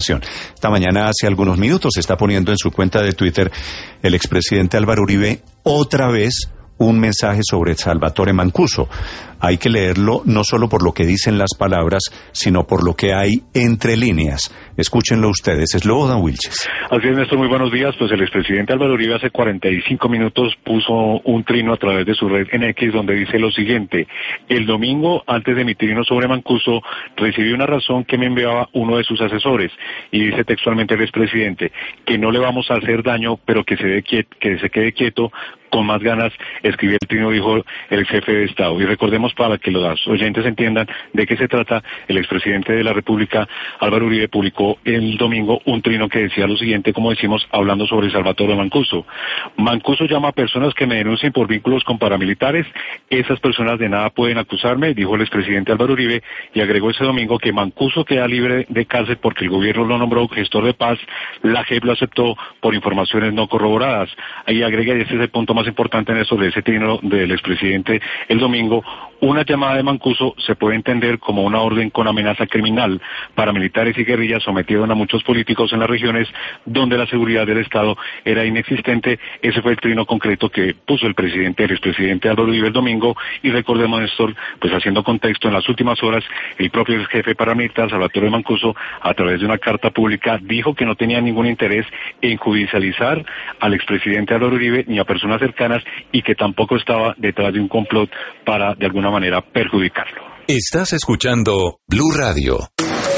Esta mañana, hace algunos minutos, está poniendo en su cuenta de Twitter el expresidente Álvaro Uribe otra vez un mensaje sobre Salvatore Mancuso. Hay que leerlo no solo por lo que dicen las palabras, sino por lo que hay entre líneas. Escúchenlo ustedes. Es luego, Dan Wilches. Así es, Néstor, muy buenos días. Pues el expresidente Álvaro Uribe hace 45 minutos puso un trino a través de su red en X donde dice lo siguiente: el domingo, antes de mi trino sobre Mancuso, recibí una razón que me enviaba uno de sus asesores, y dice textualmente el expresidente que no le vamos a hacer daño, pero que se quede quieto, con más ganas. Escribí el trino, dijo el ex jefe de Estado. Y recordemos, para que los oyentes entiendan de qué se trata, el expresidente de la República, Álvaro Uribe, publicó el domingo un trino que decía lo siguiente, como decimos, hablando sobre Salvatore Mancuso. Mancuso llama a personas que me denuncien por vínculos con paramilitares. Esas personas de nada pueden acusarme, dijo el expresidente Álvaro Uribe, y agregó ese domingo que Mancuso queda libre de cárcel porque el gobierno lo nombró gestor de paz. La JEP lo aceptó por informaciones no corroboradas. Ahí agrega, y ese es el punto más importante en eso de ese trino del expresidente el domingo: una llamada de Mancuso se puede entender como una orden con amenaza criminal. Paramilitares y guerrillas sometieron a muchos políticos en las regiones donde la seguridad del Estado era inexistente. Ese fue el trino concreto que puso el expresidente Álvaro Uribe el domingo. Y recordemos, Néstor, pues haciendo contexto, en las últimas horas el propio ex jefe paramilitar, Salvatore Mancuso, a través de una carta pública, dijo que no tenía ningún interés en judicializar al expresidente Álvaro Uribe ni a personas cercanas, y que tampoco estaba detrás de un complot para, de alguna manera, perjudicarlo. Estás escuchando Blue Radio.